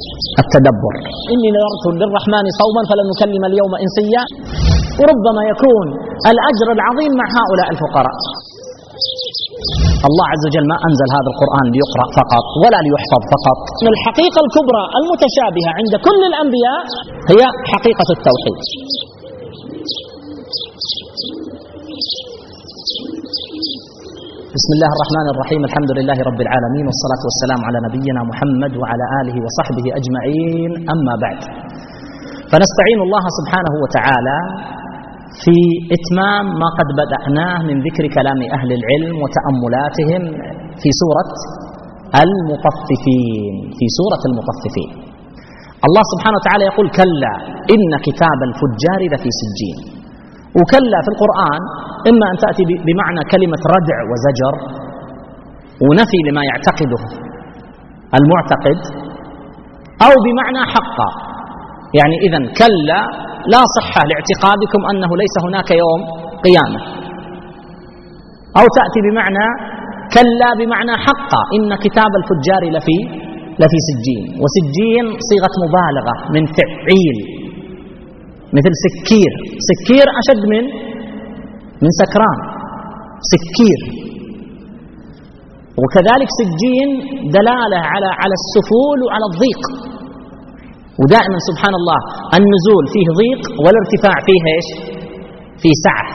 التدبر. إني نذرت للرحمن صوما فلن نكلم اليوم إنسيا. وربما يكون الأجر العظيم مع هؤلاء الفقراء. الله عز وجل ما أنزل هذا القرآن ليقرأ فقط ولا ليحفظ فقط. الحقيقة الكبرى المتشابهة عند كل الأنبياء هي حقيقة التوحيد. بسم الله الرحمن الرحيم. الحمد لله رب العالمين، والصلاة والسلام على نبينا محمد وعلى آله وصحبه أجمعين. أما بعد، فنستعين الله سبحانه وتعالى في إتمام ما قد بدأناه من ذكر كلام أهل العلم وتأملاتهم في سورة المطففين. في سورة المطففين الله سبحانه وتعالى يقول: كلا إن كتاب الفجار لفي سجين. وكلا في القرآن إما أن تأتي بمعنى كلمة ردع وزجر ونفي لما يعتقده المعتقد، أو بمعنى حقا، يعني إذن كلا لا صحة لاعتقادكم أنه ليس هناك يوم قيامة. أو تأتي بمعنى كلا بمعنى حقا، إن كتاب الفجار لفي سجين. وسجين صيغة مبالغة من فعيل، مثل سكير. سكير أشد من سكران، سكير. وكذلك سجين دلالة على السفول وعلى الضيق. ودائما سبحان الله النزول فيه ضيق والارتفاع فيه ايش؟ فيه سعة.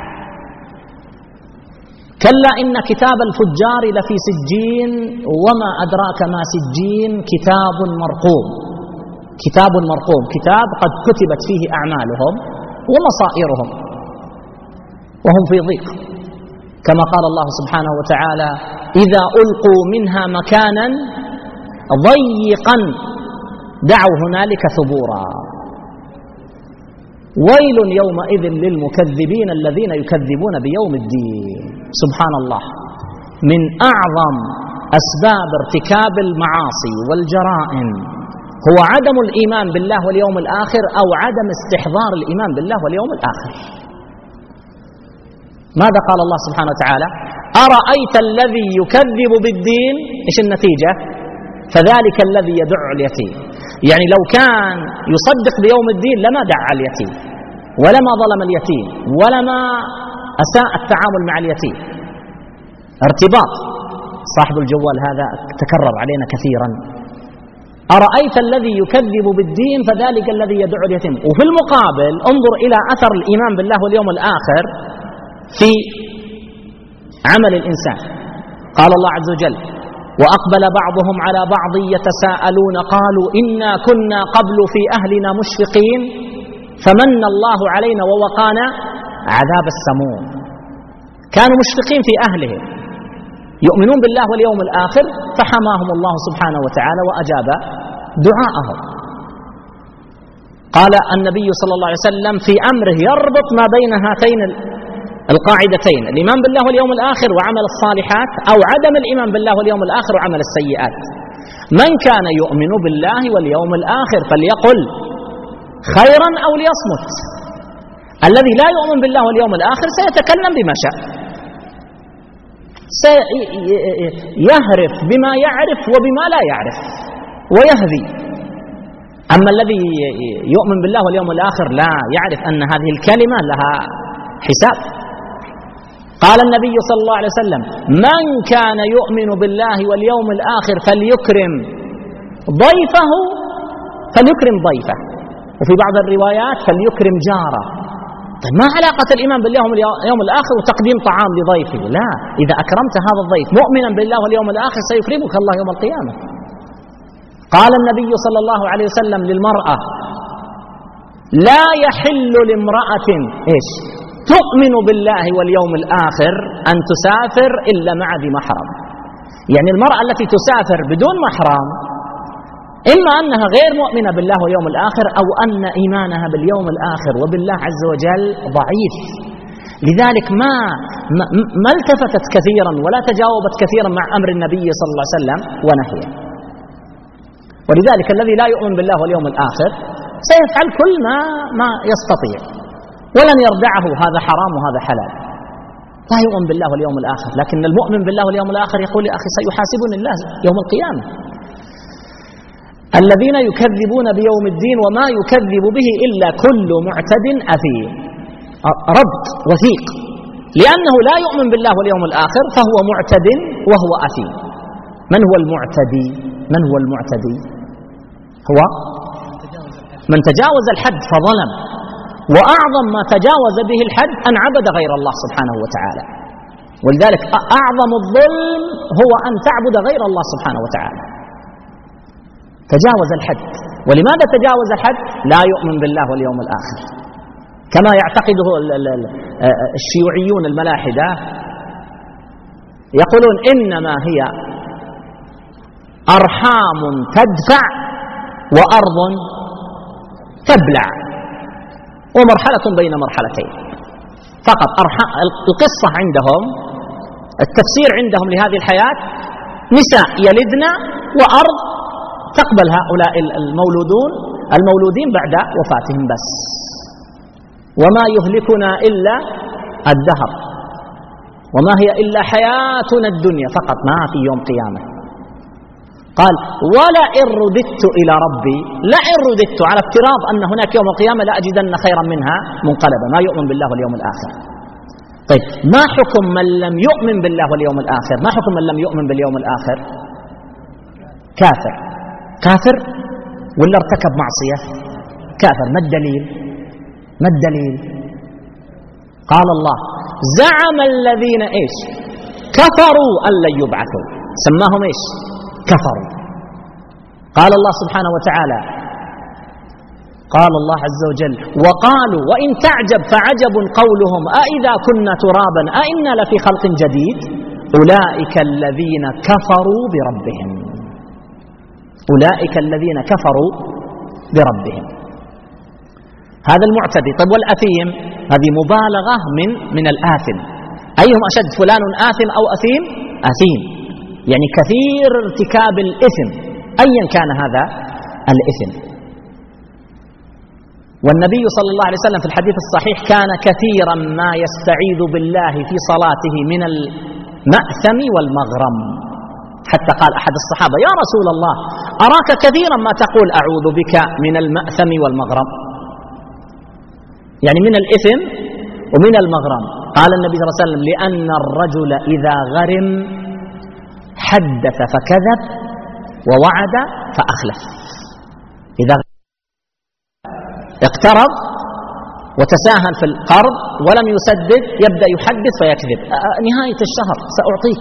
كلا إن كتاب الفجار لفي سجين وما أدراك ما سجين كتاب مرقوم. كتاب مرقوم، كتاب قد كتبت فيه أعمالهم ومصائرهم وهم في ضيق، كما قال الله سبحانه وتعالى: إذا ألقوا منها مكانا ضيقا دعوا هنالك ثبورا. ويل يومئذ للمكذبين الذين يكذبون بيوم الدين. سبحان الله، من أعظم أسباب ارتكاب المعاصي والجرائم هو عدم الإيمان بالله واليوم الآخر، أو عدم استحضار الإيمان بالله واليوم الآخر. ماذا قال الله سبحانه وتعالى؟ أرأيت الذي يكذب بالدين. إيش النتيجة؟ فذلك الذي يدع اليتيم. يعني لو كان يصدق بيوم الدين لما دعا اليتيم، ولما ظلم اليتيم، ولما أساء التعامل مع اليتيم. ارتباط. صاحب الجوال هذا تكرر علينا كثيرا. أرأيت الذي يكذب بالدين فذلك الذي يدع اليتيم. وفي المقابل انظر إلى أثر الإيمان بالله واليوم الآخر في عمل الإنسان. قال الله عز وجل: وأقبل بعضهم على بعض يتساءلون قالوا إنا كنا قبل في أهلنا مشفقين فمن الله علينا ووقانا عذاب السموم. كانوا مشفقين في أهلهم، يؤمنون بالله واليوم الآخر، فحماهم الله سبحانه وتعالى وأجاب دعاءهم. قال النبي صلى الله عليه وسلم في أمره يربط ما بين هاتين القاعدتين: الإيمان بالله واليوم الآخر وعمل الصالحات، أو عدم الإيمان بالله واليوم الآخر وعمل السيئات. من كان يؤمن بالله واليوم الآخر فليقل خيرا أو ليصمت. الذي لا يؤمن بالله واليوم الآخر سيتكلم بما شاء، سيهرف بما يعرف وبما لا يعرف ويهذي. أما الذي يؤمن بالله واليوم الآخر لا يعرف أن هذه الكلمة لها حساب. قال النبي صلى الله عليه وسلم: من كان يؤمن بالله واليوم الآخر فليكرم ضيفه، وفي بعض الروايات فليكرم جاره. طيب ما علاقة الإيمان بالله واليوم الآخر وتقديم طعام لضيفه؟ لا، إذا أكرمت هذا الضيف مؤمنا بالله واليوم الآخر سيكرمك الله يوم القيامة. قال النبي صلى الله عليه وسلم للمرأة: لا يحل لامرأة إيش؟ تؤمن بالله واليوم الآخر أن تسافر إلا مع ذي محرم. يعني المرأة التي تسافر بدون محرم إما أنها غير مؤمنة بالله واليوم الآخر، أو أن إيمانها باليوم الآخر وبالله عز وجل ضعيف. لذلك ما التفتت كثيرا ولا تجاوبت كثيرا مع أمر النبي صلى الله عليه وسلم ونهيه. ولذلك الذي لا يؤمن بالله واليوم الآخر سيفعل كل ما يستطيع، ولن يردعه هذا حرام وهذا حلال. لا يؤمن بالله واليوم الآخر. لكن المؤمن بالله واليوم الآخر يقول: يا أخي سيحاسبني الله يوم القيامة. الذين يكذبون بيوم الدين وما يكذب به إلا كل معتد أثيم. ربط وثيق، لأنه لا يؤمن بالله واليوم الآخر فهو معتد وهو أثيم. من هو المعتدي؟ من هو المعتدي؟ هو من تجاوز الحد فظلم، وأعظم ما تجاوز به الحد أن عبد غير الله سبحانه وتعالى. ولذلك أعظم الظلم هو أن تعبد غير الله سبحانه وتعالى. تجاوز الحد. ولماذا تجاوز الحد؟ لا يؤمن بالله واليوم الآخر، كما يعتقده الشيوعيون الملاحدة. يقولون إنما هي أرحام تدفع وأرض تبلع، ومرحلة بين مرحلتين فقط. القصة عندهم، التفسير عندهم لهذه الحياة نساء يلدن وأرض تقبل هؤلاء المولودين بعد وفاتهم بس. وما يهلكنا إلا الدهر وما هي إلا حياتنا الدنيا فقط، ما في يوم قيامة. قال ولئن رددت إلى ربي، لئن رددت على افتراض أن هناك يوم القيامة لأجدن خيرا منها منقلبا. ما يؤمن بالله واليوم الآخر. طيب ما حكم من لم يؤمن بالله واليوم الآخر؟ ما حكم من لم يؤمن باليوم الآخر؟ كافر. كافر ولا ارتكب معصية؟ كافر. ما الدليل؟ ما الدليل؟ قال الله زعم الذين إيش؟ كفروا أن لن يبعثوا. سماهم إيش؟ كفروا. قال الله سبحانه وتعالى، قال الله عز وجل وقالوا وإن تعجب فعجب قولهم أإذا كنا ترابا أإنا لفي خلق جديد أولئك الذين كفروا بربهم. أولئك الذين كفروا بربهم. هذا المعتدي. طيب والأثيم؟ هذه مبالغة من الآثم. أيهم أشد، فلان آثم أو أثيم؟ أثيم يعني كثير ارتكاب الإثم أيا كان هذا الإثم. والنبي صلى الله عليه وسلم في الحديث الصحيح كان كثيرا ما يستعيذ بالله في صلاته من المأثم والمغرم، حتى قال أحد الصحابة يا رسول الله أراك كثيرا ما تقول أعوذ بك من المأثم والمغرم، يعني من الإثم ومن المغرم. قال النبي صلى الله عليه وسلم لأن الرجل إذا غرم حدث فكذب ووعد فأخلف. إذا اقترض وتساهل في القرض ولم يسدد يبدأ يحدث فيكذب. نهاية الشهر سأعطيك،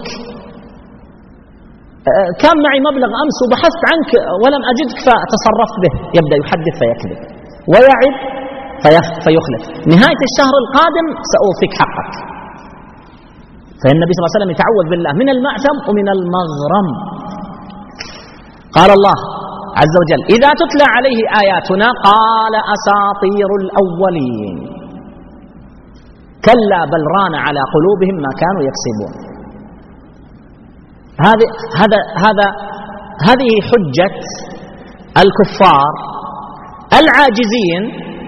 كان معي مبلغ أمس وبحثت عنك ولم أجدك فتصرفت به. يبدأ يحدث فيكذب ويعد فيخلف. نهاية الشهر القادم سأوفيك حقك. فالنبي صلى الله عليه وسلم يتعوذ بالله من المأثم ومن المغرم. قال الله عز وجل إذا تتلى عليه آياتنا قال أساطير الأولين كلا بل ران على قلوبهم ما كانوا يكسبون. هذه حجة الكفار العاجزين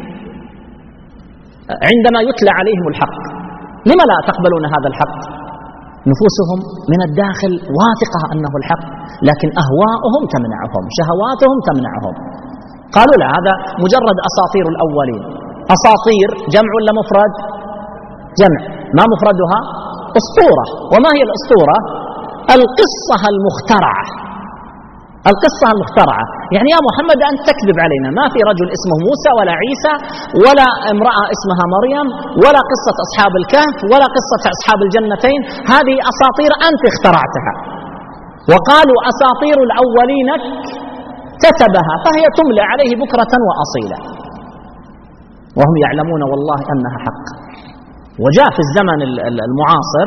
عندما يتلى عليهم الحق. لما لا تقبلون هذا الحق؟ نفوسهم من الداخل واثقة أنه الحق، لكن أهواؤهم تمنعهم، شهواتهم تمنعهم. قالوا لا، هذا مجرد أساطير الأولين. أساطير جمع ولا مفرد؟ جمع. ما مفردها؟ أسطورة. وما هي الأسطورة؟ القصة المخترعة. القصة المخترعة يعني يا محمد أنت تكذب علينا، ما في رجل اسمه موسى ولا عيسى ولا امرأة اسمها مريم ولا قصة أصحاب الكهف ولا قصة أصحاب الجنتين، هذه أساطير أنت اخترعتها. وقالوا أساطير الأولين كتبها فهي تملى عليه بكرة وأصيلا وهم يعلمون والله أنها حق. وجاء في الزمن المعاصر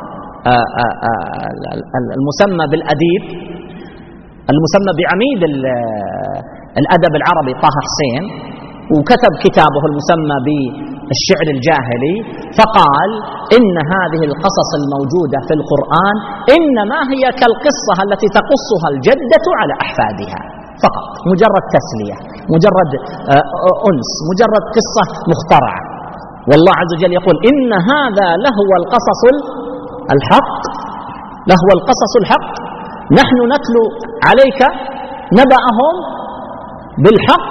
المسمى بالأديب، المسمى بعميد الأدب العربي طه حسين، وكتب كتابه المسمى بالشعر الجاهلي، فقال إن هذه القصص الموجودة في القرآن إنما هي كالقصة التي تقصها الجدة على أحفادها فقط، مجرد تسلية، مجرد أنس، مجرد قصة مخترعة. والله عز وجل يقول إن هذا لهو القصص الحق، لهو القصص الحق، نحن نتلو عليك نبأهم بالحق.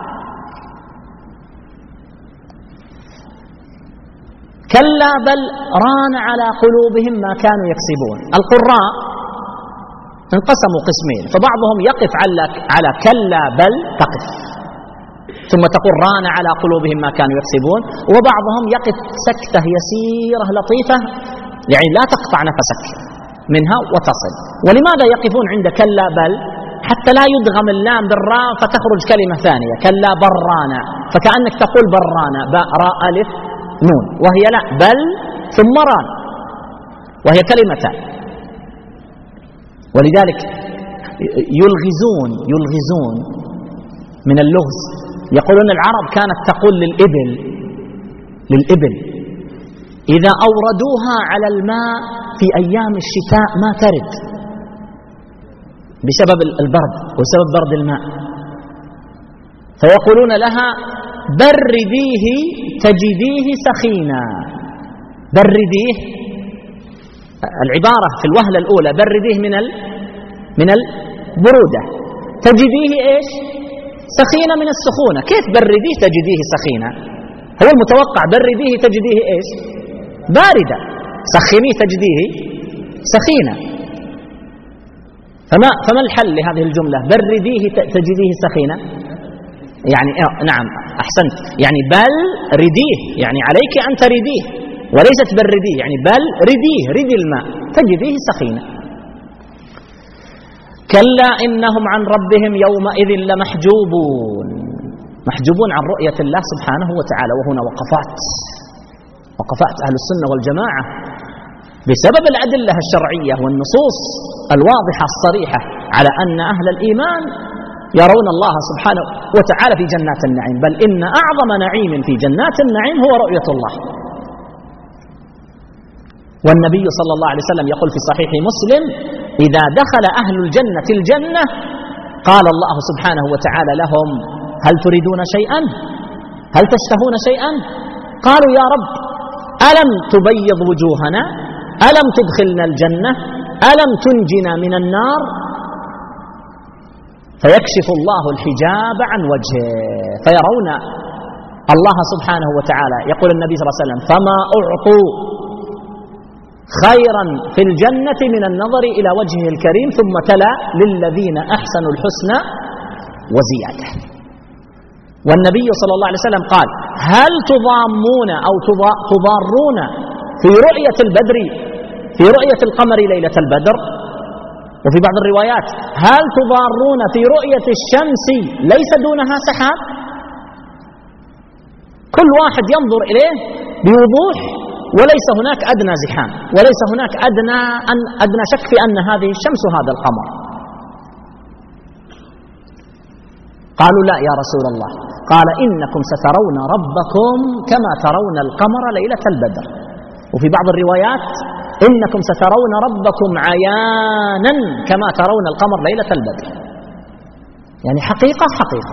كلا بل ران على قلوبهم ما كانوا يكسبون. القراء انقسموا قسمين، فبعضهم يقف على كلا بل تقف ثم تقول ران على قلوبهم ما كانوا يكسبون، وبعضهم يقف سكتة يسيرة لطيفة يعني لا تقطع نفسك منها وتصل. ولماذا يقفون عند كلا بل؟ حتى لا يدغم اللام بالراء فتخرج كلمة ثانية، كلا برانا، فكأنك تقول برانا باء راء ألف نون، وهي لا، بل ثم ران، وهي كلمتان. ولذلك يلغزون من اللغز. يقولون العرب كانت تقول للإبل إذا أوردوها على الماء في أيام الشتاء ما ترد بسبب البرد وسبب برد الماء، فيقولون لها برديه تجديه سخينا. برديه، العبارة في الوهلة الأولى برديه من البرودة، تجديه إيش؟ سخينة من السخونة. كيف برديه تجديه سخينة؟ هو المتوقع برديه تجديه إيش؟ باردة، سخنيه تجديه سخينة. فما الحل لهذه الجملة برديه تجديه سخينة؟ يعني نعم أحسنت، يعني بل رديه، يعني عليك أن ترديه، وليست برديه، يعني بل رديه، ردي الماء تجديه سخينة. كلا إنهم عن ربهم يومئذ لمحجوبون. محجوبون عن رؤية الله سبحانه وتعالى. وهنا وقفات أهل السنة والجماعة بسبب الأدلة الشرعية والنصوص الواضحة الصريحة على أن أهل الإيمان يرون الله سبحانه وتعالى في جنات النعيم، بل إن أعظم نعيم في جنات النعيم هو رؤية الله. والنبي صلى الله عليه وسلم يقول في صحيح مسلم: إذا دخل أهل الجنة الجنة قال الله سبحانه وتعالى لهم: هل تريدون شيئا؟ هل تشتهون شيئا؟ قالوا: يا رب ألم تبيض وجوهنا؟ ألم تدخلنا الجنة؟ ألم تنجنا من النار؟ فيكشف الله الحجاب عن وجهه فيرون الله سبحانه وتعالى. يقول النبي صلى الله عليه وسلم: فما أعطوا خيرا في الجنة من النظر إلى وجهه الكريم، ثم تلا: للذين أحسنوا الحسنى وزيادة. والنبي صلى الله عليه وسلم قال: هل تضامون أو تضارون في رؤية البدر، في رؤية القمر ليلة البدر؟ وفي بعض الروايات: هل تضارون في رؤية الشمس ليس دونها سحاب؟ كل واحد ينظر إليه بوضوح، وليس هناك أدنى زحام، وليس هناك أدنى شك في أن هذه الشمس وهذا القمر. قالوا: لا يا رسول الله. قال: إنكم سترون ربكم كما ترون القمر ليلة البدر. وفي بعض الروايات: إنكم سترون ربكم عيانا كما ترون القمر ليلة البدر. يعني حقيقة.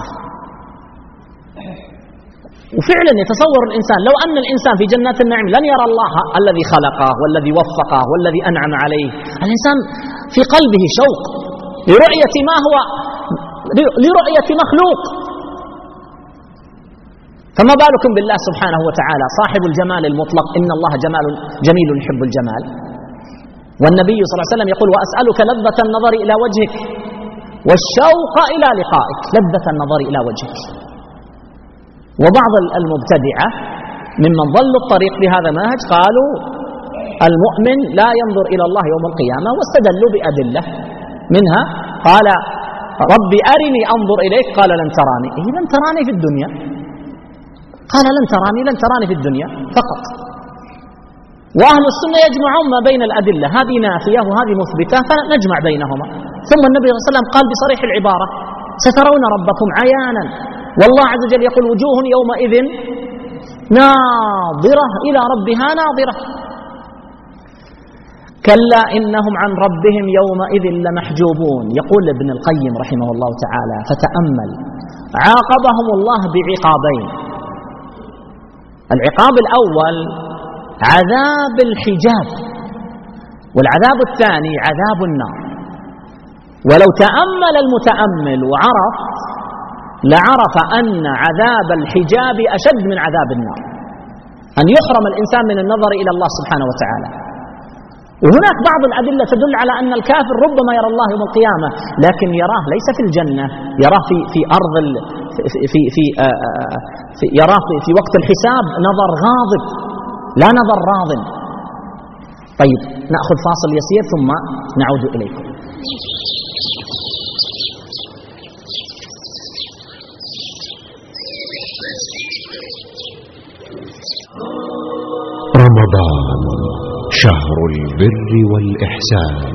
وفعلا يتصور الإنسان لو أن الإنسان في جنات النعيم لن يرى الله الذي خلقه والذي وفقه والذي أنعم عليه، الإنسان في قلبه شوق لرؤية مخلوق، فما بالكم بالله سبحانه وتعالى صاحب الجمال المطلق. إن الله جميل يحب الجمال. والنبي صلى الله عليه وسلم يقول: وأسألك لذة النظر إلى وجهك والشوق إلى لقائك. لذة النظر إلى وجهك. وبعض المبتدعة ممن ضلوا الطريق بهذا المنهج قالوا: المؤمن لا ينظر إلى الله يوم القيامة، واستدلوا بأدلة منها قال: ربي أرني أنظر إليك، قال: لن تراني. لن تراني في الدنيا. قال: لن تراني في الدنيا فقط. وأهل السنة يجمعون ما بين الأدلة، هذه نافية وهذه مثبتة، فنجمع بينهما. ثم النبي صلى الله عليه وسلم قال بصريح العبارة: سترون ربكم عيانا. والله عز وجل يقول: وجوه يومئذ ناظرة إلى ربها ناظرة. كلا إنهم عن ربهم يومئذ لمحجوبون. يقول ابن القيم رحمه الله تعالى: فتأمل، عاقبهم الله بعقابين. العقاب الأول عذاب الحجاب، والعذاب الثاني عذاب النار. ولو تأمل المتأمل وعرف لعرف أن عذاب الحجاب أشد من عذاب النار، أن يحرم الإنسان من النظر إلى الله سبحانه وتعالى. وهناك بعض الأدلة تدل على أن الكافر ربما يرى الله يوم القيامة، لكن يراه ليس في الجنة، يراه في أرض يراه في وقت الحساب نظر غاضب لا نظر راض. طيب نأخذ فاصل يسير ثم نعود إليكم. رمضان شهر البر والإحسان.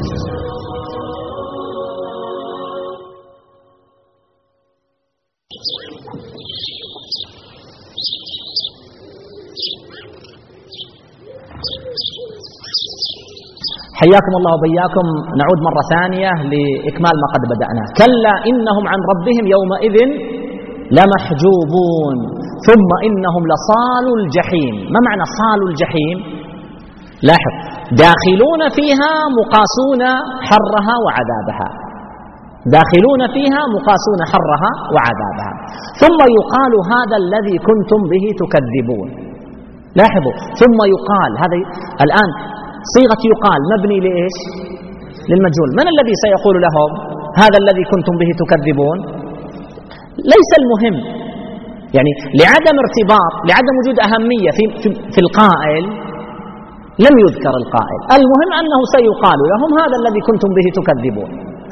حياكم الله وبياكم. نعود مرة ثانية لإكمال ما قد بدأناه. كلا إنهم عن ربهم يومئذ لمحجوبون ثم إنهم لصالوا الجحيم. ما معنى صالوا الجحيم؟ لاحظ، داخلون فيها مقاسون حرها وعذابها، داخلون فيها مقاسون حرها وعذابها. ثم يقال هذا الذي كنتم به تكذبون. لاحظوا، ثم يقال، هذا الآن صيغة يقال مبني لإيش؟ للمجهول. من الذي سيقول لهم هذا الذي كنتم به تكذبون؟ ليس المهم، يعني لعدم ارتباط، لعدم وجود أهمية في القائل لم يذكر القائل. المهم أنه سيقال لهم هذا الذي كنتم به تكذبون.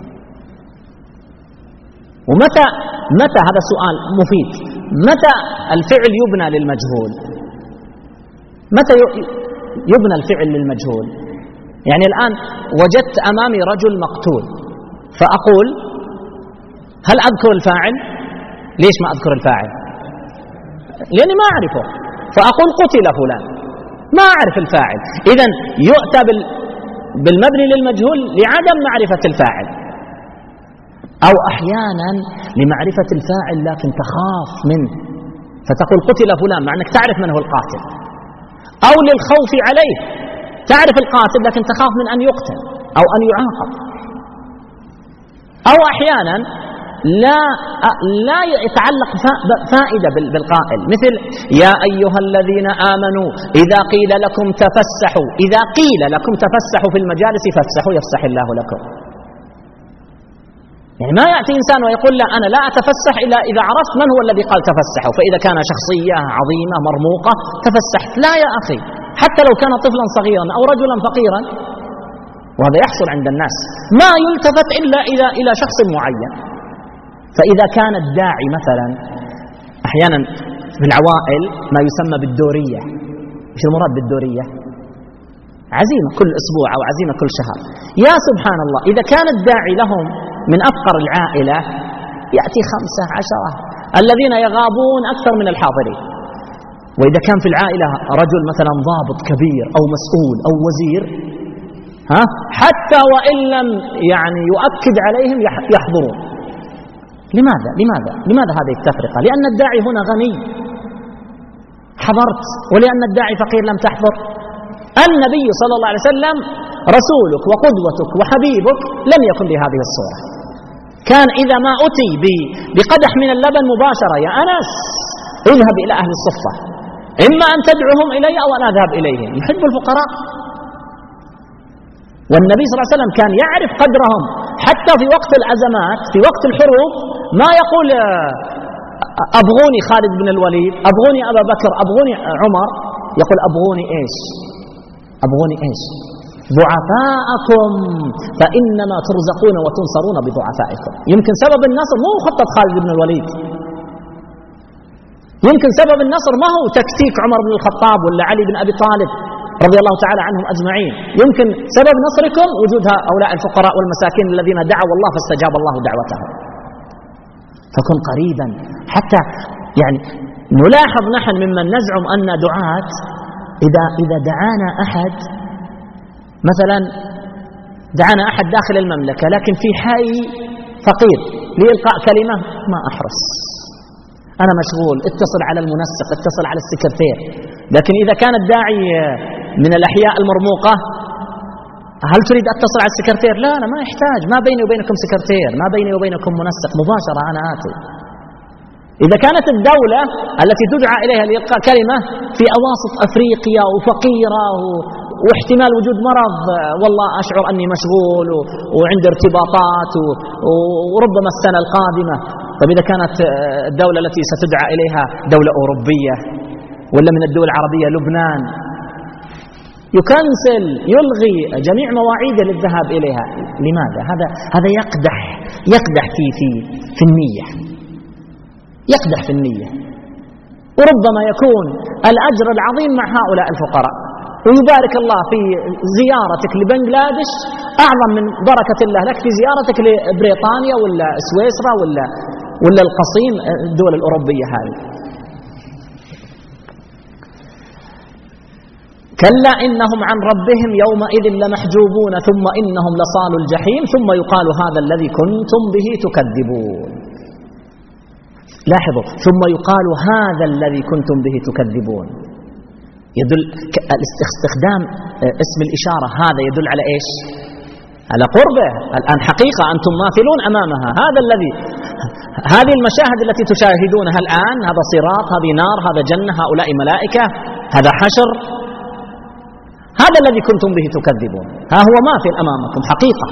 ومتى هذا سؤال مفيد، متى الفعل يبنى للمجهول؟ متى يبنى الفعل للمجهول؟ يعني الآن وجدت أمامي رجل مقتول، فأقول هل أذكر الفاعل؟ ليش ما أذكر الفاعل؟ لأني ما أعرفه، فأقول قتل فلان، ما أعرف الفاعل. إذن يؤتى بالمبني للمجهول لعدم معرفة الفاعل، أو أحيانا لمعرفة الفاعل لكن تخاف منه، فتقول قتل فلان مع أنك تعرف من هو القاتل، أو للخوف عليه، تعرف القاتل لكن تخاف من أن يقتل أو أن يعاقب. أو أحيانا لا يتعلق فائدة بالقائل، مثل يا أيها الذين آمنوا إذا قيل لكم تفسحوا، إذا قيل لكم تفسحوا في المجالس فافسحوا يفسح الله لكم. يعني ما يأتي إنسان ويقول لا أنا لا أتفسح إلا إذا عرفت من هو الذي قال تفسحوا، فإذا كان شخصية عظيمة مرموقة تفسحت. لا يا أخي، حتى لو كان طفلا صغيرا أو رجلا فقيرا، وهذا يحصل عند الناس، ما يلتفت إلا إلى شخص معين. فإذا كان الداعي مثلا، أحيانا في العوائل ما يسمى بالدورية. إيش المراد بالدورية؟ عزيمة كل أسبوع أو عزيمة كل شهر. يا سبحان الله، إذا كان الداعي لهم من أفقر العائلة يأتي 15 الذين يغابون أكثر من الحاضرين. وإذا كان في العائلة رجل مثلا ضابط كبير أو مسؤول أو وزير، حتى وإن لم يعني يؤكد عليهم يحضرون. لماذا هذه التفرقة؟ لأن الداعي هنا غني حضرت، ولأن الداعي فقير لم تحضر. النبي صلى الله عليه وسلم رسولك وقدوتك وحبيبك لم يكن بهذه الصورة. كان إذا ما أتي بقدح من اللبن مباشرة، يا أنس اذهب إلى أهل الصفة، إما أن تدعوهم إلي أو أن أذهب إليهم. يحب الفقراء، والنبي صلى الله عليه وسلم كان يعرف قدرهم حتى في وقت الأزمات، في وقت الحروب. ما يقول أبغوني خالد بن الوليد، أبغوني أبا بكر، أبغوني عمر، يقول أبغوني إيش؟ أبغوني إيش؟ ضعفاءكم فإنما ترزقون وتنصرون بضعفائكم. يمكن سبب النصر مو خطة خالد بن الوليد، يمكن سبب النصر ما هو تكتيك عمر بن الخطاب ولا علي بن أبي طالب رضي الله تعالى عنهم أجمعين. يمكن سبب نصركم وجود هؤلاء الفقراء والمساكين الذين دعوا الله فاستجاب الله دعوتهم. فكن قريبا، حتى يعني نلاحظ نحن ممن نزعم أن دعاة إذا دعانا أحد، مثلا دعانا أحد داخل المملكة لكن في حي فقير لإلقاء كلمة، ما أحرص، أنا مشغول، اتصل على المنسق، اتصل على السكرتير. لكن إذا كان الداعي من الأحياء المرموقة، هل تريد أتصل على السكرتير؟ لا ما يحتاج، ما بيني وبينكم سكرتير، ما بيني وبينكم منسق، مباشرة أنا آتي. إذا كانت الدولة التي تدعى إليها لإلقاء كلمة في أواسط أفريقيا وفقيرة واحتمال وجود مرض، والله أشعر أني مشغول وعندي ارتباطات وربما السنة القادمة. طيب إذا كانت الدولة التي ستدعى إليها دولة أوروبية ولا من الدول العربية لبنان، يكنسل يلغي جميع مواعيده للذهاب إليها. لماذا؟ هذا يقدح في النية، يقدح في النية. وربما يكون الأجر العظيم مع هؤلاء الفقراء، ويبارك الله في زيارتك لبنغلاديش أعظم من بركة الله لك في زيارتك لبريطانيا ولا سويسرا ولا القصيم الدول الأوروبية هذه. كلا إنهم عن ربهم يومئذ لمحجوبون ثم إنهم لصالوا الجحيم ثم يقال هذا الذي كنتم به تكذبون. لاحظوا، ثم يقال هذا الذي كنتم به تكذبون، يدل استخدام اسم الإشارة هذا يدل على إيش؟ على قربه. الآن حقيقة أنتم ماثلون أمامها. هذه المشاهد التي تشاهدونها الآن، هذا صراط، هذه نار، هذا جنة، هؤلاء ملائكة، هذا حشر، هذا الذي كنتم به تكذبون. ها هو ماثل أمامكم حقيقة.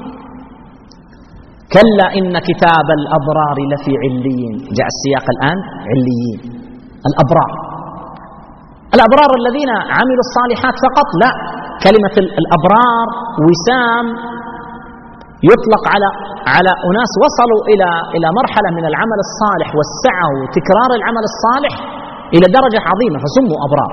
كلا إن كتاب الأبرار لفي عليين. جاء السياق الآن عليين، الأبرار الذين عملوا الصالحات فقط؟ لا، كلمة الأبرار وسام يطلق على أناس وصلوا إلى مرحلة من العمل الصالح والسعة وتكرار العمل الصالح إلى درجة عظيمة فسموا أبرار.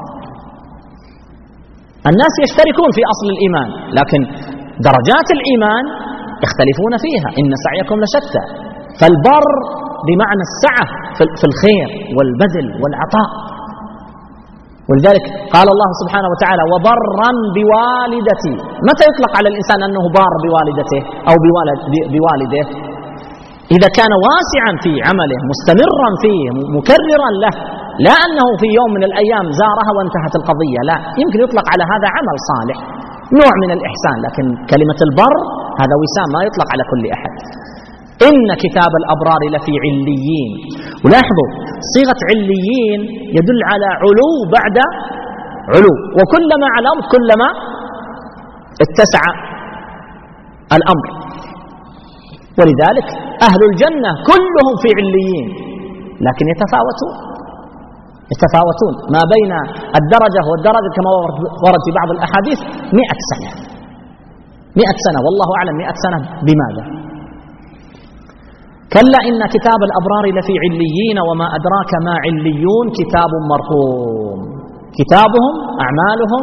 الناس يشتركون في أصل الإيمان، لكن درجات الإيمان يختلفون فيها. إن سعيكم لشتى. فالبر بمعنى السعة في الخير والبذل والعطاء. ولذلك قال الله سبحانه وتعالى وبرا بوالدتي. متى يطلق على الإنسان أنه بار بوالدته أو بوالده؟ إذا كان واسعا في عمله، مستمرا فيه، مكررا له، لا أنه في يوم من الأيام زارها وانتهت القضية. لا، يمكن يطلق على هذا عمل صالح، نوع من الإحسان، لكن كلمة البر هذا وسام ما يطلق على كل أحد. إن كتاب الأبرار لفي عليين. ولاحظوا صيغة عليين يدل على علو بعد علو، وكلما على الأمر كلما اتسع الأمر. ولذلك أهل الجنة كلهم في عليين، لكن يتفاوتون ما بين الدرجة والدرجة كما ورد في بعض الأحاديث 100 سنة، 100 سنة، والله أعلم 100 سنة بماذا. كلا إن كتاب الأبرار لفي عليين وما أدراك ما عليون كتاب مرقوم. كتابهم أعمالهم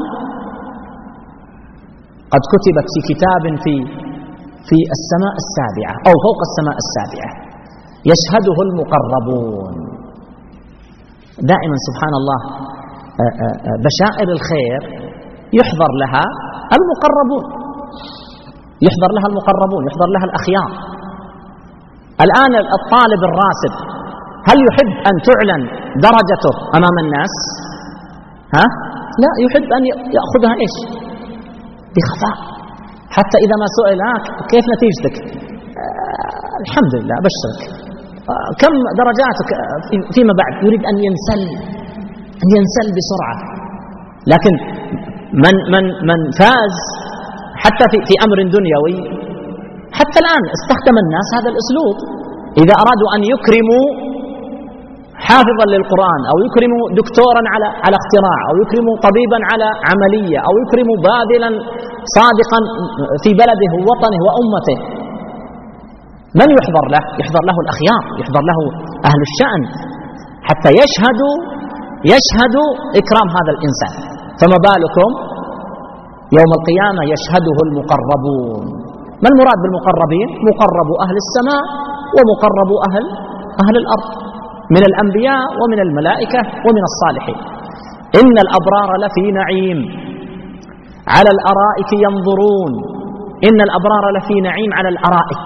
قد كتبت في كتاب في السماء السابعة أو فوق السماء السابعة يشهده المقربون. دائما سبحان الله بشائر الخير يحضر لها المقربون، يحضر لها الأخيار. الآن الطالب الراسب هل يحب أن تعلن درجته أمام الناس؟ لا، يحب أن يأخذها إيش؟ بخفاء. حتى إذا ما سئل كيف نتيجتك؟ الحمد لله أبشرك. كم درجاتك فيما بعد؟ يريد أن ينسل بسرعة. لكن من فاز حتى في أمر دنيوي حتى الآن استخدم الناس هذا الأسلوب. إذا أرادوا أن يكرموا حافظا للقرآن أو يكرموا دكتورا على اختراع أو يكرموا طبيبا على عملية أو يكرموا باذلا صادقا في بلده ووطنه وأمته، من يحضر له؟ يحضر له الأخيار، يحضر له أهل الشأن حتى يشهدوا إكرام هذا الإنسان. فما بالكم يوم القيامة يشهده المقربون. ما المراد بالمقربين؟ مقرب أهل السماء ومقرب أهل الأرض من الأنبياء ومن الملائكة ومن الصالحين. إن الأبرار لفي نعيم على الأرائك ينظرون. إن الأبرار لفي نعيم على الأرائك.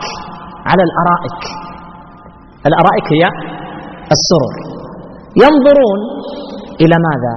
الأرائك هي السرر. ينظرون إلى ماذا؟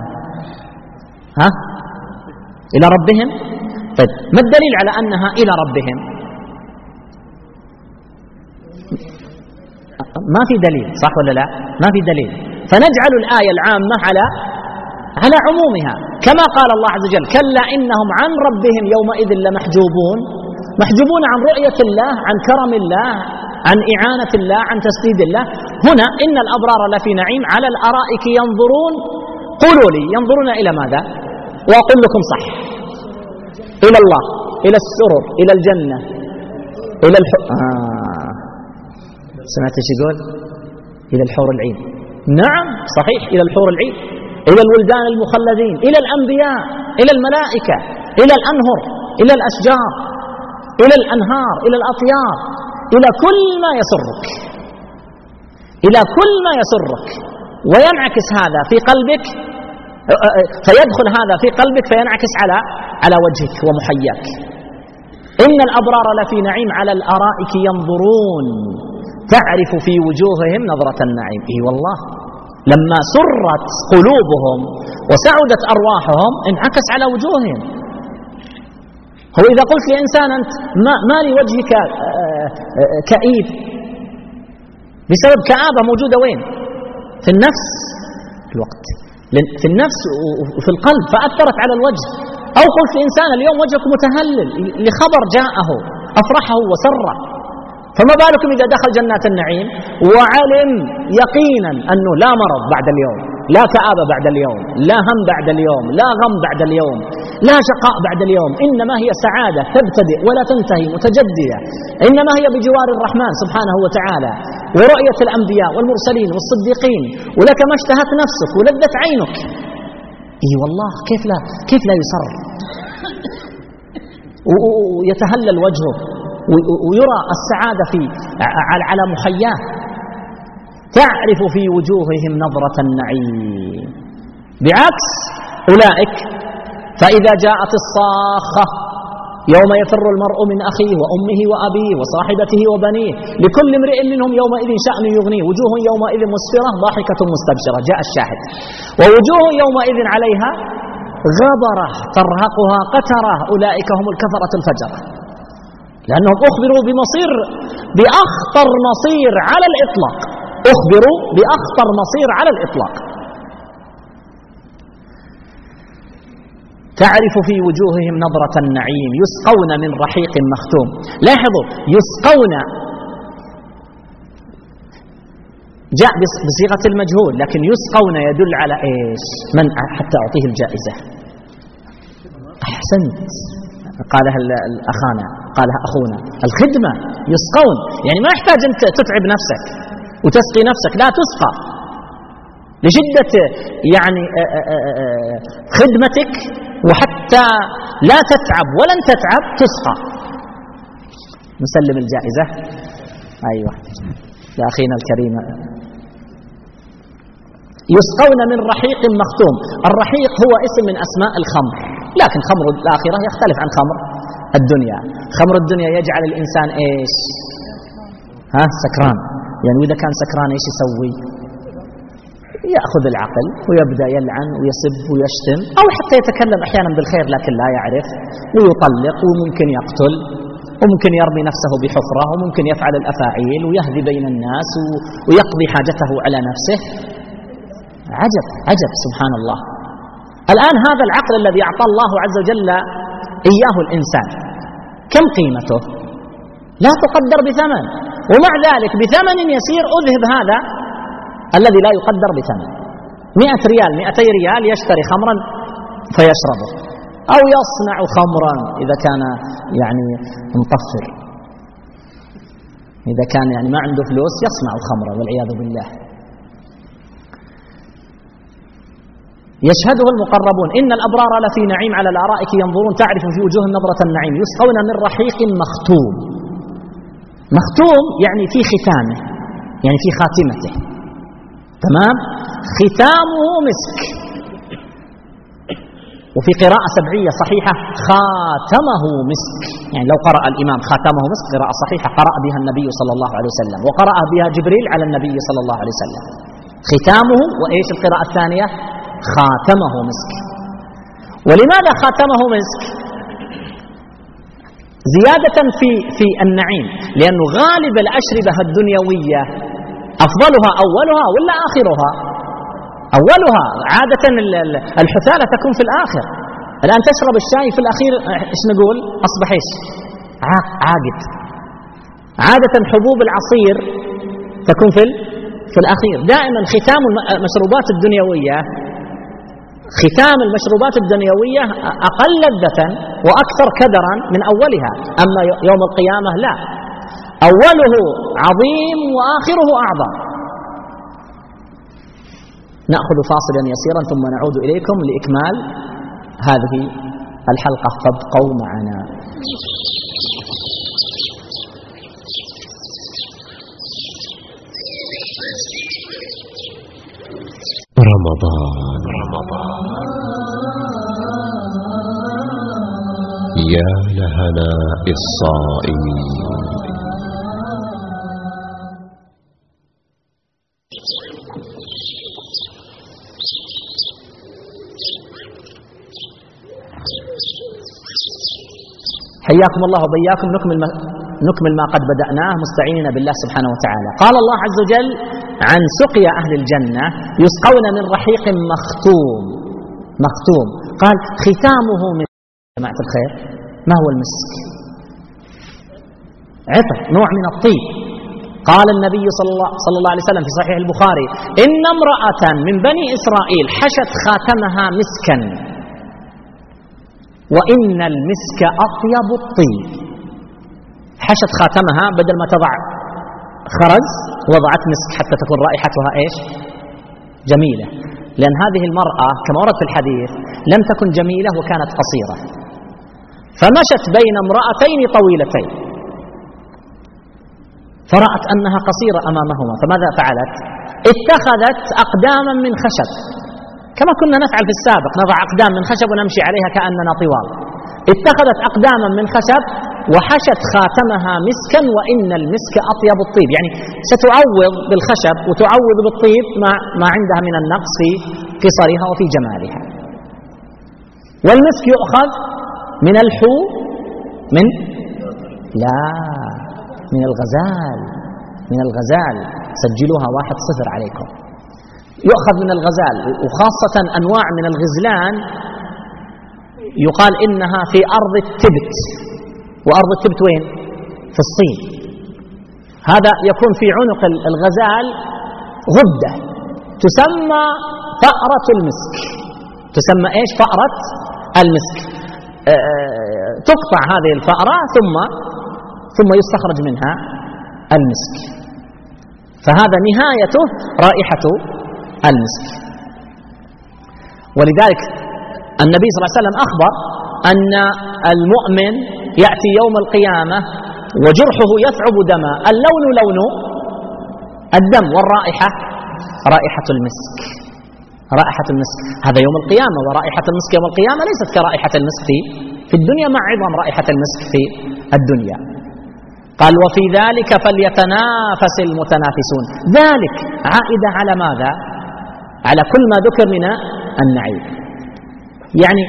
إلى ربهم. طيب ما الدليل على أنها إلى ربهم؟ ما في دليل، صح ولا لا؟ ما في دليل، فنجعل الآية العامة على عمومها، كما قال الله عز وجل: كلا إنهم عن ربهم يومئذ لمحجوبون، محجوبون عن رؤية الله، عن كرم الله، عن إعانة الله، عن تسديد الله. هنا إن الأبرار لفي نعيم على الأرائك ينظرون. قولوا لي ينظرون إلى ماذا؟ وأقول لكم صح، إلى الله، إلى السرر، إلى الجنة، إلى سمعت ايش يقول؟ إلى الحور العين. نعم صحيح، إلى الحور العين، إلى الولدان المخلدين، إلى الأنبياء، إلى الملائكة، إلى الأنهر، إلى الأشجار، إلى الأنهار، إلى الأطيار، إلى كل ما يسرك، إلى كل ما يسرك، وينعكس هذا في قلبك، فيدخل هذا في قلبك فينعكس على وجهك ومحياك. إن الأبرار لفي نعيم على الأرائك ينظرون تعرف في وجوههم نظرة النعيم. إي والله، لما سرت قلوبهم وسعدت أرواحهم انعكس على وجوههم. هو إذا قلت لإنسان أنت ما لوجهك كئيب بسبب كآبة موجودة وين؟ في النفس الوقت، في النفس وفي القلب، فأثرت على الوجه. أو قلت لإنسان اليوم وجهك متهلل لخبر جاءه أفرحه وسره، فما بالكم إذا دخل جنات النعيم وعلم يقينا أنه لا مرض بعد اليوم، لا كآبة بعد اليوم، لا هم بعد اليوم، لا غم بعد اليوم، لا شقاء بعد اليوم، إنما هي سعادة تبتدئ ولا تنتهي متجددة، إنما هي بجوار الرحمن سبحانه وتعالى، ورؤية الأنبياء والمرسلين والصديقين، ولك ما اشتهت نفسك ولذت عينك. إي والله، كيف لا يسر ويتهلل وجهه ويرى السعادة على محياه. تعرف في وجوههم نظرة النعيم. بعكس أولئك فإذا جاءت الصاخة يوم يفر المرء من أخيه وأمه وأبيه وصاحبته وبنيه لكل امرئ منهم يومئذ شأن يغنيه وجوه يومئذ مسفرة ضاحكة مستبشرة. جاء الشاهد: ووجوه يومئذ عليها غبرة ترهقها قترة أولئك هم الكفرة الفجرة، لأنهم أخبروا بأخطر مصير على الإطلاق، أخبروا بأخطر مصير على الإطلاق. تعرف في وجوههم نظرة النعيم يسقون من رحيق مختوم. لاحظوا، يسقون جاء بصيغة المجهول، لكن يسقون يدل على إيش؟ من حتى أعطيه الجائزة. أحسنت، قالها الأخانا، قالها أخونا، الخدمة. يسقون يعني ما يحتاج أنت تتعب نفسك وتسقي نفسك، لا تسقى لشدة يعني خدمتك، وحتى لا تتعب ولن تتعب تسقى. نسلم الجائزة. أيوة لأخينا الكريم. يسقون من رحيق مختوم. الرحيق هو اسم من أسماء الخمر، لكن خمر الآخرة يختلف عن خمر الدنيا. خمر الدنيا يجعل الإنسان إيش؟ سكران. يعني إذا كان سكران إيش يسوي؟ يأخذ العقل ويبدأ يلعن ويسب ويشتم، أو حتى يتكلم أحيانا بالخير لكن لا يعرف، ويطلق، وممكن يقتل، وممكن يرمي نفسه بحفرة، وممكن يفعل الأفاعيل ويهذي بين الناس ويقضي حاجته على نفسه. عجب عجب سبحان الله. الآن هذا العقل الذي أعطى الله عز وجل إياه الإنسان كم قيمته؟ لا تقدر بثمن، ومع ذلك بثمن يسير أذهب هذا الذي لا يقدر بثمن. 100 ريال 200 ريال يشتري خمرا فيشربه، أو يصنع خمرا إذا كان يعني مطفر، إذا كان يعني ما عنده فلوس يصنع الخمر والعياذ بالله. يشهده المقربون. إن الأبرار لفي نعيم على الأرائك ينظرون تعرف في وجوههم نظرة النعيم يسقون من رحيق مختوم. مختوم يعني في ختامه، يعني في خاتمته، تمام؟ ختامه مسك. وفي قراءة سبعية صحيحة خاتمه مسك، يعني لو قرأ الإمام خاتمه مسك قراءة صحيحة قرأ بها النبي صلى الله عليه وسلم، وقرأ بها جبريل على النبي صلى الله عليه وسلم. ختامه، وإيش القراءة الثانية؟ خاتمه مسك. ولماذا خاتمه مسك؟ زيادة في النعيم، لأنه غالب الأشربة الدنيوية أفضلها أولها ولا آخرها؟ أولها. عادة الحثالة تكون في الآخر. الآن تشرب الشاي في الأخير، إيش نقول؟ أصبح إيش؟ عاقد. عادة حبوب العصير تكون في الأخير. دائما ختام المشروبات الدنيوية، ختام المشروبات الدنيوية أقل لذة وأكثر كدرا من أولها. أما يوم القيامة لا، أوله عظيم وآخره أعظم. نأخذ فاصلا يسيرا ثم نعود إليكم لإكمال هذه الحلقة، فابقوا معنا. رمضان يا لهناء الصائمين. حياكم الله وبياكم. نكمل ما قد بدأناه مستعينين بالله سبحانه وتعالى. قال الله عز وجل عن سقيا أهل الجنة: يسقون من رحيق مختوم. قال ختامه من جماعة الخير ما هو المسك؟ عطر، نوع من الطيب. قال النبي صلى الله عليه وسلم في صحيح البخاري: إن امرأة من بني إسرائيل حشت خاتمها مسكا وإن المسك أطيب الطيب. حشت خاتمها، بدل ما تضع خرز وضعت مسك حتى تكون رائحتها إيش؟ جميلة. لأن هذه المرأة كما ورد في الحديث لم تكن جميلة وكانت قصيرة، فمشت بين امرأتين طويلتين فرأت أنها قصيرة أمامهما، فماذا فعلت؟ اتخذت أقداما من خشب، كما كنا نفعل في السابق، نضع أقدام من خشب ونمشي عليها كأننا طوال. اتخذت أقداما من خشب وحشت خاتمها مسكا وإن المسك أطيب الطيب. يعني ستعوض بالخشب وتعوض بالطيب ما عندها من النقص في قصرها وفي جمالها. والمسك يؤخذ من الحو من الغزال. سجلوها 1-0 عليكم. يؤخذ من الغزال، وخاصة أنواع من الغزلان يقال إنها في أرض التبت. وأرض التبت وين؟ في الصين. هذا يكون في عنق الغزال غدة تسمى فأرة المسك. تسمى إيش؟ فأرة المسك. تقطع هذه الفأرة ثم يستخرج منها المسك، فهذا نهايته رائحة المسك. ولذلك النبي صلى الله عليه وسلم أخبر أن المؤمن يأتي يوم القيامة وجرحه يثعب دما، اللون لون الدم والرائحة رائحة المسك. رائحة المسك هذا يوم القيامة، ورائحة المسك يوم القيامة ليست كرائحة المسك في الدنيا، مع عظم رائحة المسك في الدنيا. قال: وفي ذلك فليتنافس المتنافسون. ذلك عائدة على ماذا؟ على كل ما ذكر من النعيم. يعني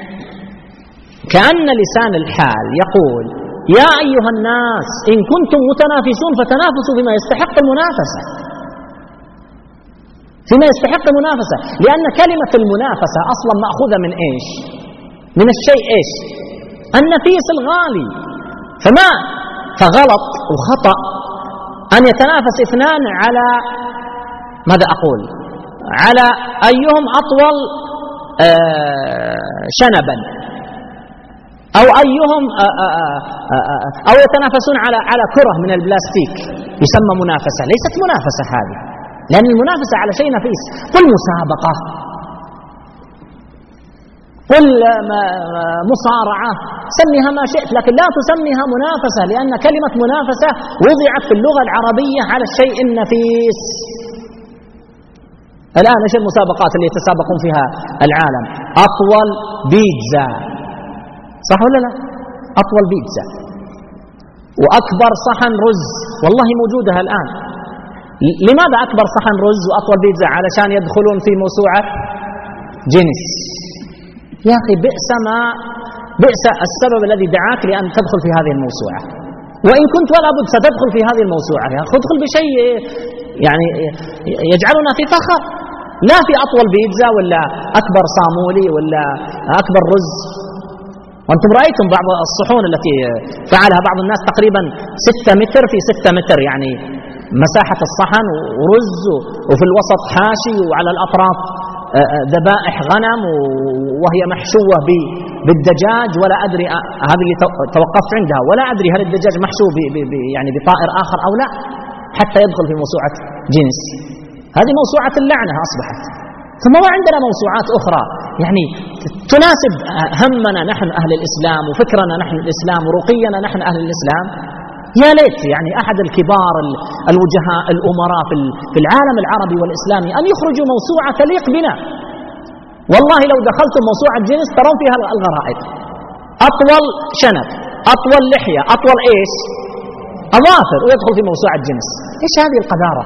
كأن لسان الحال يقول: يا أيها الناس إن كنتم متنافسون فتنافسوا فيما يستحق المنافسة، فيما يستحق المنافسة. لأن كلمة المنافسة أصلا مأخوذة من إيش؟ من الشيء إيش؟ النفيس الغالي. فغلط وخطأ أن يتنافس اثنان على ماذا أقول؟ على أيهم أطول شنبا، أو أيهم أو يتنافسون على كرة من البلاستيك، يسمى منافسة. ليست منافسة هذه، لأن المنافسة على شيء نفيس. قل مسابقة، قل مصارعة، سميها ما شئت، لكن لا تسميها منافسة، لأن كلمة منافسة وضعت في اللغة العربية على الشيء النفيس. الآن ايش المسابقات اللي يتسابقون فيها العالم؟ أطول بيتزا، صح ولا لا؟ أطول بيتزا، وأكبر صحن رز، والله موجودة الآن. لماذا أكبر صحن رز وأطول بيتزا؟ علشان يدخلون في موسوعة جينيس. يا أخي بئس السبب الذي دعاك لأن تدخل في هذه الموسوعة، وإن كنت ولا بد ستدخل في هذه الموسوعة. يا أخي ادخل بشيء يعني يجعلنا في فخر، لا في أطول بيتزا ولا أكبر صامولي ولا أكبر رز. وأنتم رأيتم بعض الصحون التي فعلها بعض الناس تقريبا 6 متر في 6 متر، يعني مساحة الصحن ورز وفي الوسط حاشي وعلى الأطراف ذبائح غنم وهي محشوة بالدجاج، ولا أدري هذه توقفت عندها ولا أدري هل الدجاج محشو يعني بطائر آخر أو لا، حتى يدخل في موسوعة جينيس. هذه موسوعة اللعنة أصبحت. ثم وعندنا موسوعات أخرى يعني تناسب همنا نحن أهل الإسلام وفكرنا نحن الإسلام ورقينا نحن أهل الإسلام. يا ليت يعني أحد الكبار الوجهاء الأمراء في العالم العربي والإسلامي أن يخرجوا موسوعة تليق بنا. والله لو دخلتم موسوعة جينيس ترون فيها الغرائب، أطول شنب، أطول لحية، أطول إيش أظافر، ويدخل في موسوعة جينيس. إيش هذه القذارة؟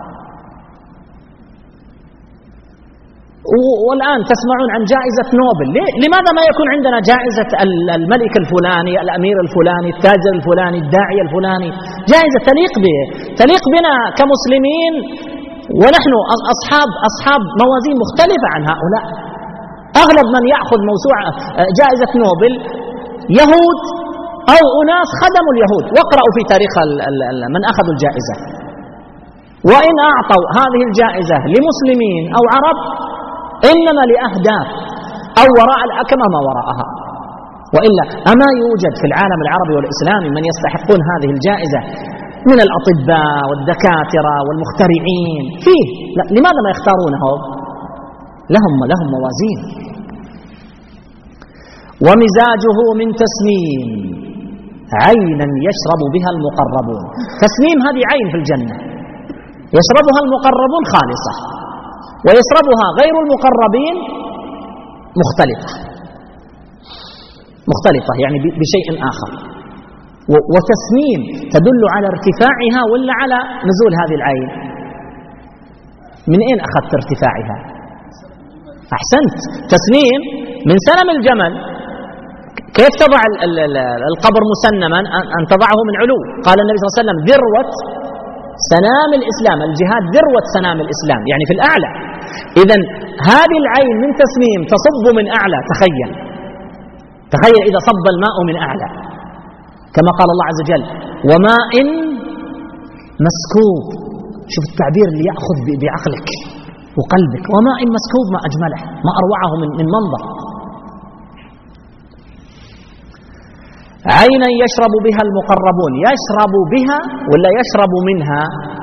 والآن تسمعون عن جائزة نوبل. لماذا ما يكون عندنا جائزة الملك الفلاني، الأمير الفلاني، التاجر الفلاني، الداعية الفلاني، جائزة تليق بنا كمسلمين، ونحن أصحاب موازين مختلفة عن هؤلاء. أغلب من يأخذ موسوعة جائزة نوبل يهود أو أناس خدموا اليهود، واقرأوا في تاريخ من أخذوا الجائزة. وإن أعطوا هذه الجائزة لمسلمين أو عرب إنما لأهداف أو وراء الأكمة ما وراءها. وإلا أما يوجد في العالم العربي والإسلامي من يستحقون هذه الجائزة من الأطباء والدكاترة والمخترعين فيه؟ لا، لماذا ما يختارونهم؟ لهم موازين. ومزاجه من تسنيم، عينا يشرب بها المقربون. تسنيم هذه عين في الجنة يشربها المقربون خالصة، ويشربها غير المقربين مختلفة يعني بشيء آخر. وتسنيم تدل على ارتفاعها ولا على نزول هذه العين؟ من أين أخذت ارتفاعها؟ أحسنت، تسنيم من سنم الجمل. كيف تضع القبر مسنما؟ أن تضعه من علو. قال النبي صلى الله عليه وسلم ذروة سنام الإسلام، الجهاد ذروة سنام الإسلام، يعني في الأعلى. إذن هذه العين من تسنيم تصب من أعلى. تخيل إذا صب الماء من أعلى، كما قال الله عز وجل وماء مسكوب. شوف التعبير اللي يأخذ بعقلك وقلبك، وماء مسكوب، ما أجمله، ما أروعه من منظر. عينا يشرب بها المقربون. يشرب بها ولا يشرب منها؟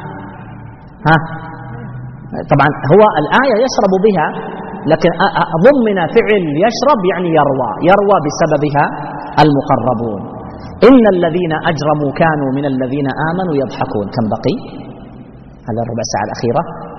طبعا هو الآية يشرب بها، لكن ضمن فعل يشرب يعني يروى بسببها المقربون. إن الذين أجرموا كانوا من الذين آمنوا يضحكون. كم بقي؟ على الربع ساعة الأخيرة.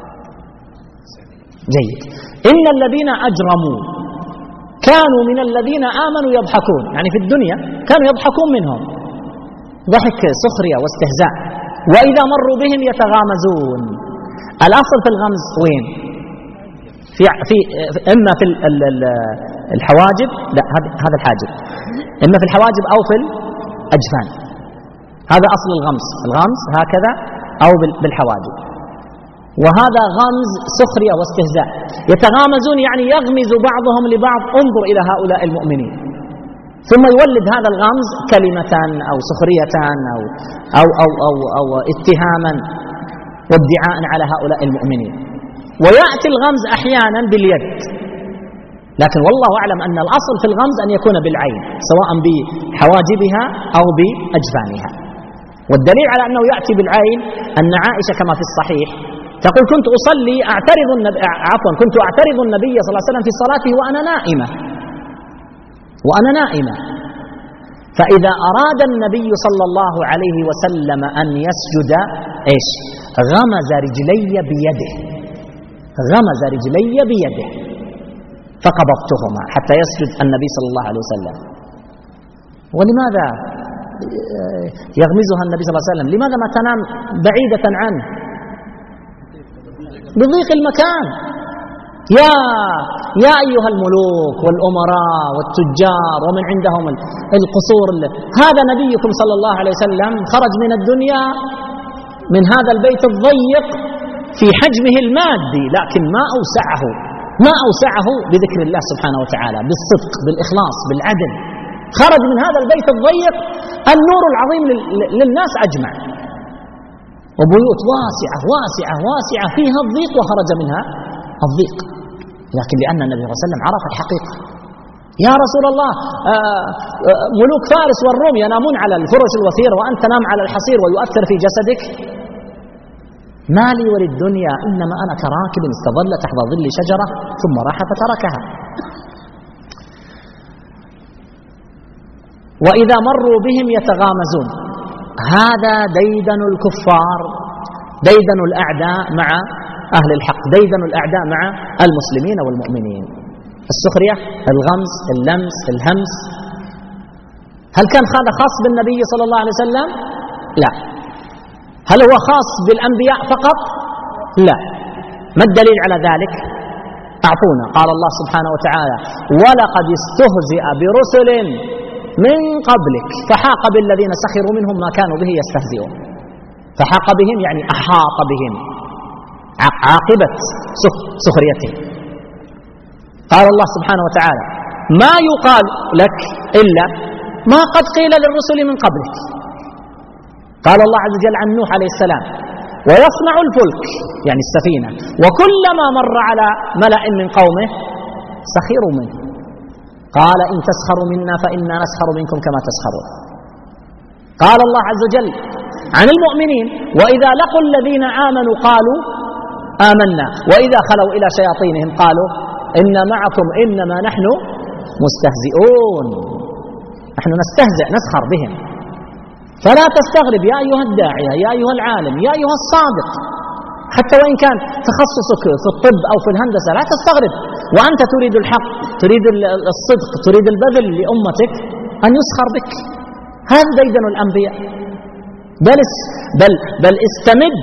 جيد. إن الذين أجرموا كانوا من الذين آمنوا يضحكون، يعني في الدنيا كانوا يضحكون منهم، ضحك سخرية واستهزاء. وإذا مروا بهم يتغامزون. الأصل في الغمز وين؟ في إما في الحواجب، لا هذا الحاجب، إما في الحواجب أو في الأجفان. هذا أصل الغمز هكذا أو بالحواجب. وهذا غمز سخرية واستهزاء. يتغامزون يعني يغمز بعضهم لبعض. انظر إلى هؤلاء المؤمنين، ثم يولد هذا الغمز كلمة أو سخرية أو اتهاما وادعاء على هؤلاء المؤمنين. ويأتي الغمز أحيانا باليد، لكن والله أعلم أن الأصل في الغمز أن يكون بالعين، سواء بحواجبها أو بأجفانها. والدليل على أنه يأتي بالعين أن عائشة كما في الصحيح تقول كنت أعترض النبي صلى الله عليه وسلم في صلاته وأنا نائمة. فإذا أراد النبي صلى الله عليه وسلم أن يسجد غمز رجلي بيده فقبضتهما حتى يسجد النبي صلى الله عليه وسلم. ولماذا يغمزها النبي صلى الله عليه وسلم؟ لماذا ما تنام بعيدة عنه؟ بضيق المكان. يا أيها الملوك والأمراء والتجار ومن عندهم القصور، هذا نبيكم صلى الله عليه وسلم خرج من الدنيا من هذا البيت الضيق في حجمه المادي، لكن ما أوسعه بذكر الله سبحانه وتعالى، بالصدق، بالإخلاص، بالعدل. خرج من هذا البيت الضيق النور العظيم للناس أجمع، وبيوت واسعة واسعة واسعة فيها الضيق وخرج منها الضيق، لكن لأن النبي صلى الله عليه وسلم عرف الحقيقة. يا رسول الله، ملوك فارس والروم ينامون على الفرش الوثيرة وأنت تنام على الحصير ويؤثر في جسدك. ما لي وللدنيا، إنما أنا كراكب استظل تحت ظل شجرة ثم راح فتركها. وإذا مروا بهم يتغامزون، هذا ديدن الكفار، ديدن الأعداء مع أهل الحق، ديدن الأعداء مع المسلمين والمؤمنين. السخرية، الغمز، اللمس، الهمس. هل كان هذا خاص بالنبي صلى الله عليه وسلم؟ لا. هل هو خاص بالأنبياء فقط؟ لا. ما الدليل على ذلك؟ أعطونا. قال الله سبحانه وتعالى: ولقد استهزئ برسل من قبلك فحاق بالذين سخروا منهم ما كانوا به يستهزئون. فحاق بهم يعني أحاط بهم، عاقبة سخريتهم. قال الله سبحانه وتعالى: ما يقال لك إلا ما قد قيل للرسل من قبلك. قال الله عز وجل عن نوح عليه السلام: ويصنع الفلك يعني السفينة وكلما مر على ملأ من قومه سخروا منه قال إن تسخروا منا فإنا نسخر منكم كما تسخرون. قال الله عز وجل عن المؤمنين: وإذا لقوا الذين آمنوا قالوا آمنا وإذا خلوا إلى شياطينهم قالوا إنا معكم إنما نحن مستهزئون. نحن نستهزئ، نسخر بهم. فلا تستغرب يا أيها الداعية، يا أيها العالم، يا أيها الصادق، حتى وإن كان تخصصك في الطب أو في الهندسة، لا تستغرب وأنت تريد الحق، تريد الصدق، تريد البذل لأمتك، أن يسخر بك. هذا ديدن الأنبياء. بل استمد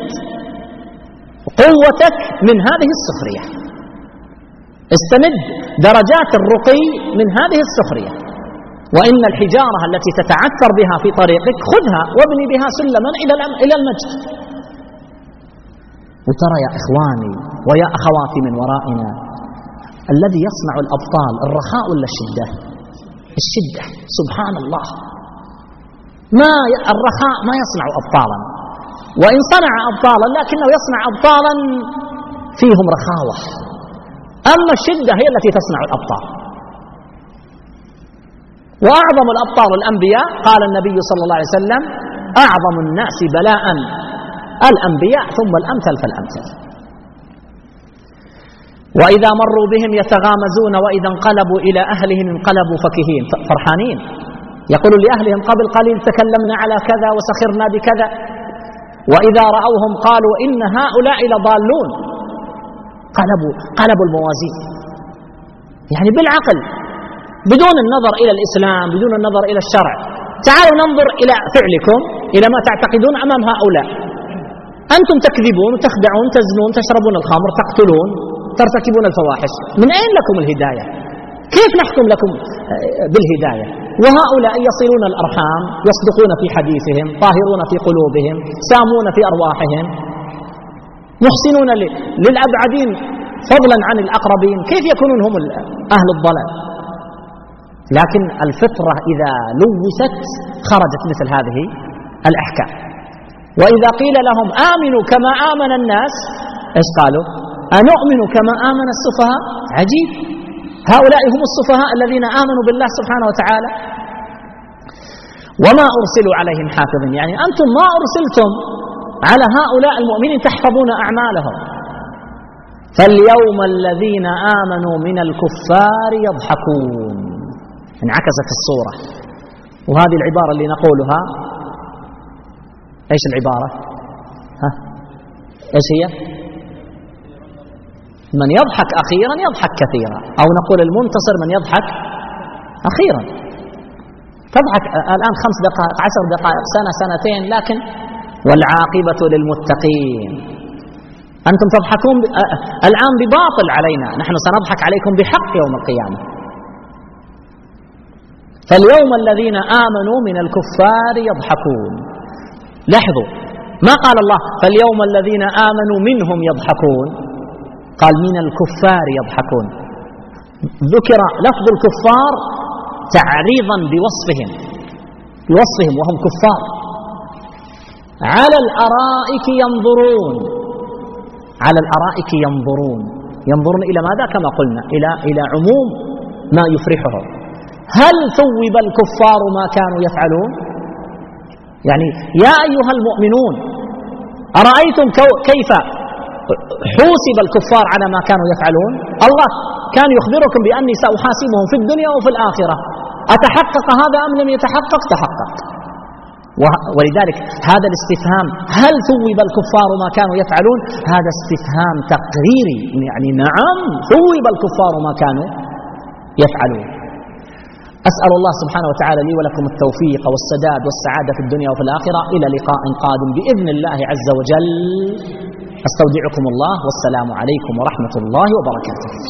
قوتك من هذه السخرية، استمد درجات الرقي من هذه السخرية. وإن الحجارة التي تتعثر بها في طريقك خذها وابني بها سلما إلى المجد. وترى يا إخواني ويا أخواتي من ورائنا، الذي يصنع الأبطال الرخاء ولا الشدة؟ الشدة. سبحان الله. الرخاء ما يصنع أبطالا، وإن صنع أبطالا لكنه يصنع أبطالا فيهم رخاوة. أما الشدة هي التي تصنع الأبطال. وأعظم الأبطال الأنبياء، قال النبي صلى الله عليه وسلم: أعظم الناس بلاء الأنبياء ثم الأمثل فالأمثل. وإذا مروا بهم يتغامزون وإذا انقلبوا إلى أهلهم انقلبوا فكهين، فرحانين. يقول لأهلهم قبل قليل تكلمنا على كذا وسخرنا بكذا. وإذا رأوهم قالوا إن هؤلاء لضالون. قلبوا الموازين، يعني بالعقل، بدون النظر إلى الإسلام، بدون النظر إلى الشرع. تعالوا ننظر إلى فعلكم، إلى ما تعتقدون أمام هؤلاء. أنتم تكذبون وتخدعون، تزنون، تشربون الخمر، تقتلون، ترتكبون الفواحش. من أين لكم الهداية؟ كيف نحكم لكم بالهداية؟ وهؤلاء يصلون الأرحام، يصدقون في حديثهم، طاهرون في قلوبهم، سامون في أرواحهم، محسنون للأبعدين فضلا عن الأقربين. كيف يكونون هم أهل الضلال؟ لكن الفطرة إذا لوثت خرجت مثل هذه الأحكام. وإذا قيل لهم آمنوا كما آمن الناس، إيش قالوا؟ أنؤمن كما آمن السفهاء. عجيب، هؤلاء هم السفهاء الذين آمنوا بالله سبحانه وتعالى. وما أرسلوا عليهم حافظين، يعني أنتم ما أرسلتم على هؤلاء المؤمنين تحفظون أعمالهم. فاليوم الذين آمنوا من الكفار يضحكون. انعكست الصورة. وهذه العبارة اللي نقولها، ايش العبارة؟ ايش هي؟ من يضحك أخيرا يضحك كثيرا، أو نقول المنتصر من يضحك أخيرا. تضحك الآن 5 دقائق، 10 دقائق، سنة، سنتين، لكن والعاقبة للمتقين. أنتم تضحكون الآن بباطل علينا، نحن سنضحك عليكم بحق يوم القيامة. فاليوم الذين آمنوا من الكفار يضحكون. لاحظوا، ما قال الله فاليوم الذين آمنوا منهم يضحكون، قال من الكفار يضحكون. ذكر لفظ الكفار تعريضا بوصفهم وهم كفار. على الأرائك ينظرون، على الأرائك ينظرون إلى ماذا؟ كما قلنا إلى عموم ما يفرحهم. هل ثوب الكفار ما كانوا يفعلون؟ يعني يا أيها المؤمنون أرأيتم كيف حوسب الكفار على ما كانوا يفعلون؟ الله كان يخبركم بأني سأحاسبهم في الدنيا وفي الآخرة. أتحقق هذا أم لم يتحقق؟ تحقق. ولذلك هذا الاستفهام هل ثوب الكفار ما كانوا يفعلون، هذا استفهام تقريري، يعني نعم ثوب الكفار ما كانوا يفعلون. أسأل الله سبحانه وتعالى لي ولكم التوفيق والسداد والسعادة في الدنيا وفي الآخرة. إلى لقاء قادم بإذن الله عز وجل. أستودعكم الله والسلام عليكم ورحمة الله وبركاته.